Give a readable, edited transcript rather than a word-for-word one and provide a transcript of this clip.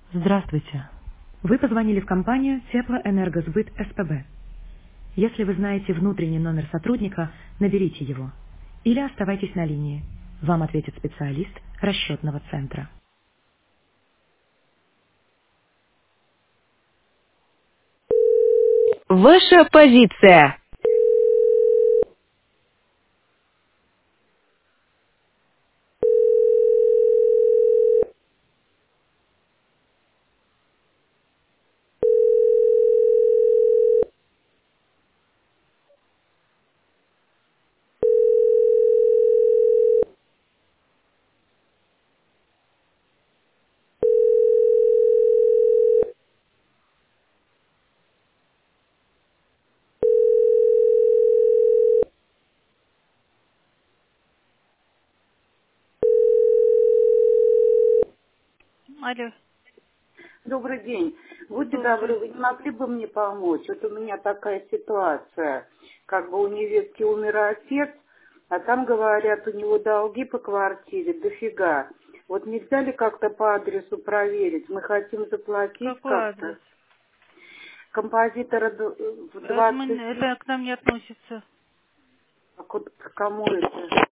Здравствуйте. Вы позвонили в компанию Теплоэнергосбыт СПБ. Если вы знаете внутренний номер сотрудника, наберите его. Или оставайтесь на линии. Вам ответит специалист расчетного центра. Ваша позиция. Алло, Добрый день. Будьте добры, добрый. вы не могли бы мне помочь? Вот у меня такая ситуация. Как бы у невестки умер отец, а там, говорят, у него долги по квартире дофига. Вот нельзя ли как-то по адресу проверить? Мы хотим заплатить Какой как-то. адрес? Композитора в Это, 20... это к нам не относится. А к кому это?